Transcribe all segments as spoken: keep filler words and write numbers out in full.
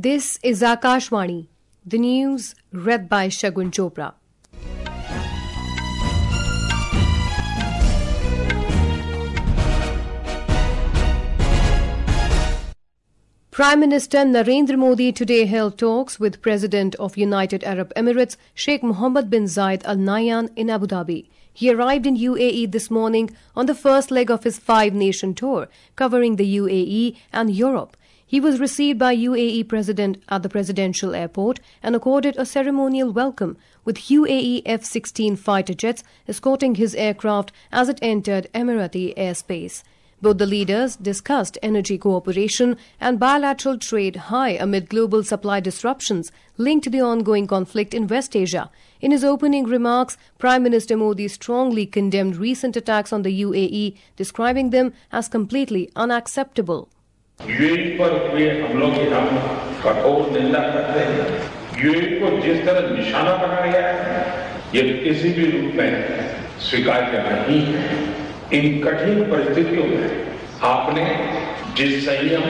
This is Akashvani, the news read by Shagun Chopra. Prime Minister Narendra Modi today held talks with President of United Arab Emirates Sheikh Mohammed bin Zayed Al Nahyan in Abu Dhabi. He arrived in U A E this morning on the first leg of his five-nation tour, covering the U A E and Europe. He was received by U A E President at the Presidential Airport and accorded a ceremonial welcome, with U A E F sixteen fighter jets escorting his aircraft as it entered Emirati airspace. Both the leaders discussed energy cooperation and bilateral trade high amid global supply disruptions linked to the ongoing conflict in West Asia. In his opening remarks, Prime Minister Modi strongly condemned recent attacks on the U A E, describing them as completely unacceptable. UAE पर हुए हमलों की हम कठोर निंदा करते हैं। UAE को जिस तरह निशाना बनाया गया है, ये किसी भी रूप में स्वीकार्य नहीं है। इन कठिन परिस्थितियों में आपने जिस संयम,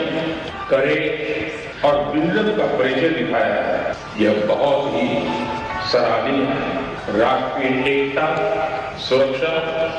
करेज और विजन का परिचय दिखाया है, यह बहुत ही सराहनीय है। राष्ट्रीय एकता, सुरक्षा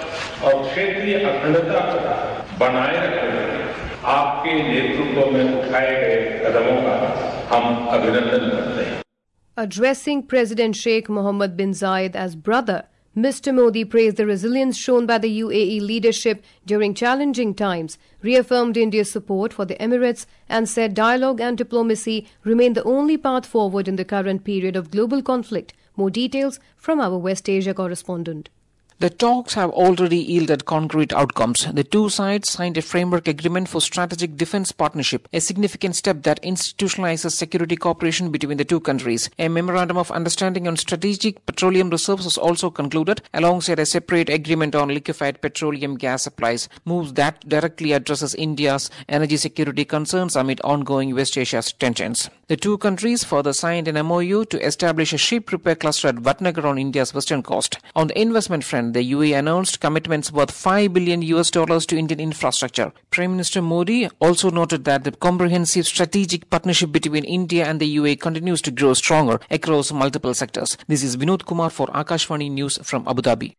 और क्षेत्रीय अखंडता को बनाए रखने आपके नेतृत्व में उठाए गए कदमों का हम अभिनंदन करते हैं। Addressing President Sheikh Mohammed bin Zayed as brother, Mister Modi praised the resilience shown by the U A E leadership during challenging times, reaffirmed India's support for the Emirates, and said dialogue and diplomacy remain the only path forward in the current period of global conflict. More details from our West Asia correspondent. The talks have already yielded concrete outcomes. The two sides signed a framework agreement for strategic defense partnership, a significant step that institutionalizes security cooperation between the two countries. A memorandum of understanding on strategic petroleum reserves was also concluded, alongside a separate agreement on liquefied petroleum gas supplies, moves that directly addresses India's energy security concerns amid ongoing West Asia tensions. The two countries further signed an M O U to establish a ship repair cluster at Vatnagar on India's western coast. On the investment front, the U A E announced commitments worth five billion U S dollars to Indian infrastructure. Prime Minister Modi also noted that the comprehensive strategic partnership between India and the U A E continues to grow stronger across multiple sectors. This is Vinod Kumar for Akashvani News from Abu Dhabi.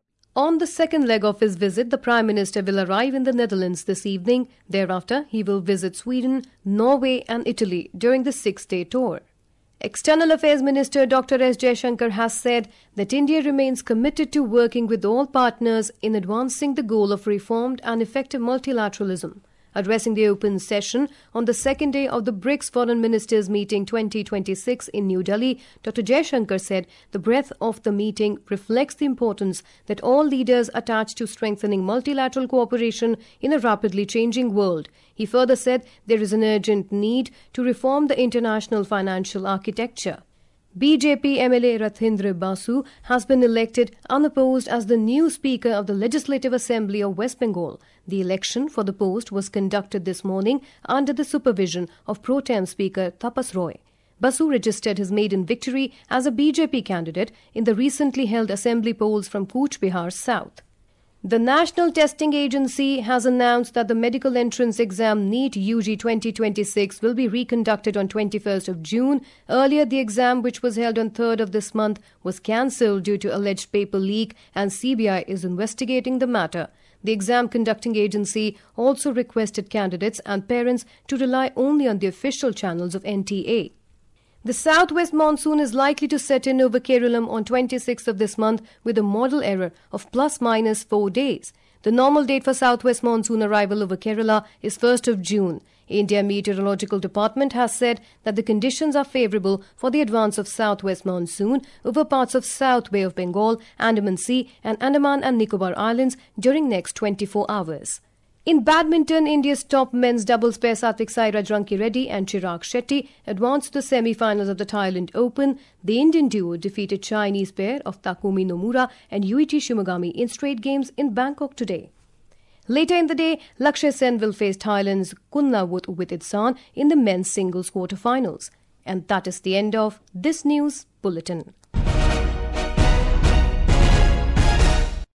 On the second leg of his visit, the Prime Minister will arrive in the Netherlands this evening. Thereafter, he will visit Sweden, Norway and Italy during the six-day tour. External Affairs Minister Doctor S Jaishankar has said that India remains committed to working with all partners in advancing the goal of reformed and effective multilateralism. Addressing the open session on the second day of the BRICS Foreign Ministers Meeting twenty twenty-six in New Delhi, Doctor Jaishankar said the breadth of the meeting reflects the importance that all leaders attach to strengthening multilateral cooperation in a rapidly changing world. He further said there is an urgent need to reform the international financial architecture. B J P M L A Rathindra Basu has been elected unopposed as the new Speaker of the Legislative Assembly of West Bengal. The election for the post was conducted this morning under the supervision of Pro Tem Speaker Tapas Roy. Basu registered his maiden victory as a B J P candidate in the recently held assembly polls from Cooch Behar South. The National Testing Agency has announced that the medical entrance exam NEET U G twenty twenty-six will be reconducted on twenty-first of June. Earlier, the exam, which was held on third of this month, was cancelled due to alleged paper leak, and C B I is investigating the matter. The exam conducting agency also requested candidates and parents to rely only on the official channels of N T A. The southwest monsoon is likely to set in over Kerala on twenty-sixth of this month with a model error of plus minus four days. The normal date for southwest monsoon arrival over Kerala is first of June. India Meteorological Department has said that the conditions are favourable for the advance of southwest monsoon over parts of South Bay of Bengal, Andaman Sea and Andaman and Nicobar Islands during next twenty-four hours. In badminton, India's top men's doubles pair Satvik Sairaj Rankireddy and Chirag Shetty advanced to the semi-finals of the Thailand Open. The Indian duo defeated Chinese pair of Takumi Nomura and Yuichi Shimogami in straight games in Bangkok today. Later in the day, Lakshya Sen will face Thailand's Kunnawut Wititsan in the men's singles quarter-finals. And that is the end of this news bulletin.